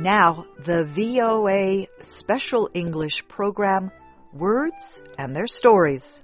Now, the VOA Special English program, Words and Their Stories.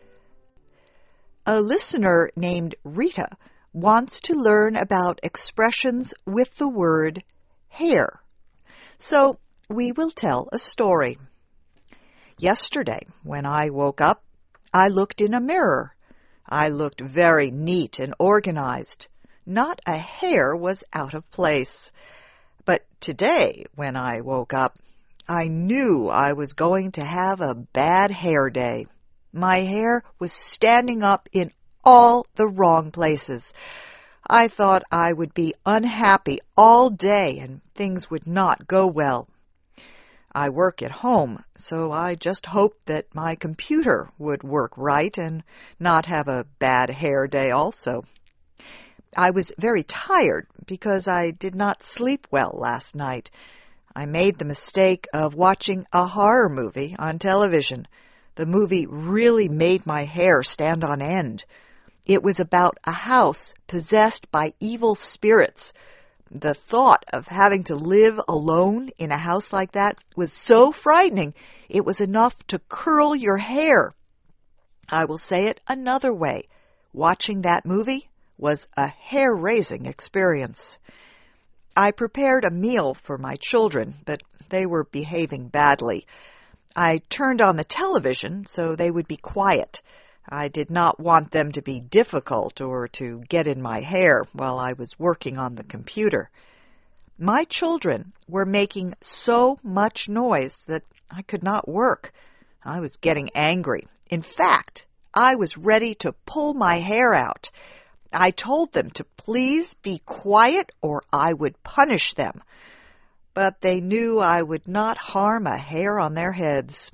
A listener named Rita wants to learn about expressions with the word hair. So, we will tell a story. Yesterday, when I woke up, I looked in a mirror. I looked very neat and organized. Not a hair was out of place. But today, when I woke up, I knew I was going to have a bad hair day. My hair was standing up in all the wrong places. I thought I would be unhappy all day and things would not go well. I work at home, so I just hoped that my computer would work right and not have a bad hair day also. I was very tired because I did not sleep well last night. I made the mistake of watching a horror movie on television. The movie really made my hair stand on end. It was about a house possessed by evil spirits. The thought of having to live alone in a house like that was so frightening, it was enough to curl your hair. I will say it another way. Watching that movie was a hair-raising experience. I prepared a meal for my children, but they were behaving badly. I turned on the television so they would be quiet. I did not want them to be difficult or to get in my hair while I was working on the computer. My children were making so much noise that I could not work. I was getting angry. In fact, I was ready to pull my hair out. I told them to please be quiet or I would punish them. But they knew I would not harm a hair on their heads.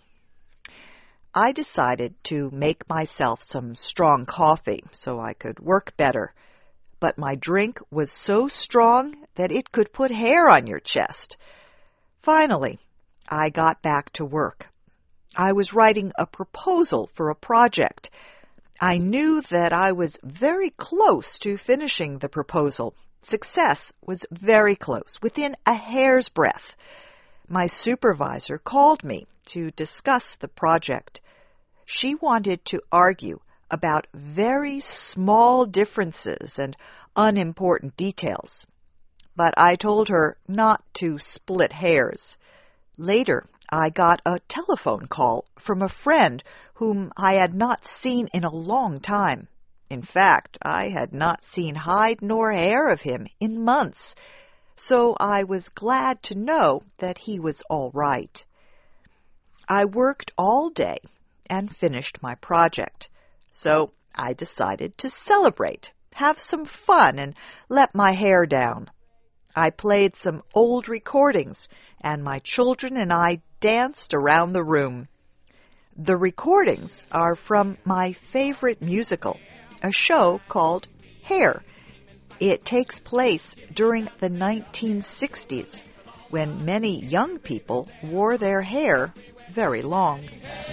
I decided to make myself some strong coffee so I could work better. But my drink was so strong that it could put hair on your chest. Finally, I got back to work. I was writing a proposal for a project. I knew that I was very close to finishing the proposal. Success was very close, within a hair's breadth. My supervisor called me to discuss the project. She wanted to argue about very small differences and unimportant details. But I told her not to split hairs. Later, I got a telephone call from a friend whom I had not seen in a long time. In fact, I had not seen hide nor hair of him in months, so I was glad to know that he was all right. I worked all day and finished my project, so I decided to celebrate, have some fun, and let my hair down. I played some old recordings, and my children and I danced around the room. The recordings are from my favorite musical, a show called Hair. It takes place during the 1960s, when many young people wore their hair very long.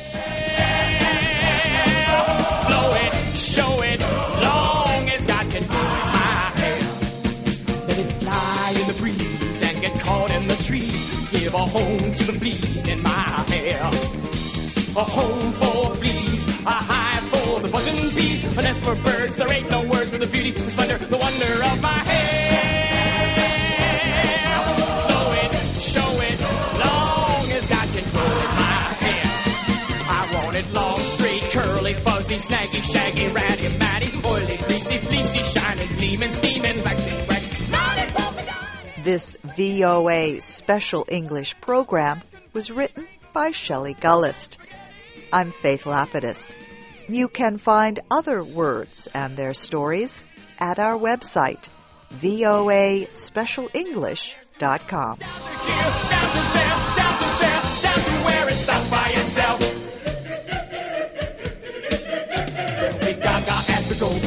Blow it, show it, long as God can do it, my hair. Let it fly in the breeze and get caught in the trees. Give a home to the fleas in my hair. A home for fleas, a hive for the buzzing bees, a nest for birds. There ain't no words for the beauty, the splendor, the wonder of my hair. Blow it, show it, long as God can grow it, my hair. I want it long, straight, curly, fuzzy, snaggy, shaggy, ratty, matty, oily, greasy, fleecy, shining, gleaming, steaming, waxing, wax, lollipop. This VOA Special English program was written by Shelley Gullist. I'm Faith Lapidus. You can find other words and their stories at our website, voaspecialenglish.com. Down to where it stops by itself. Hey, Gaga at the go.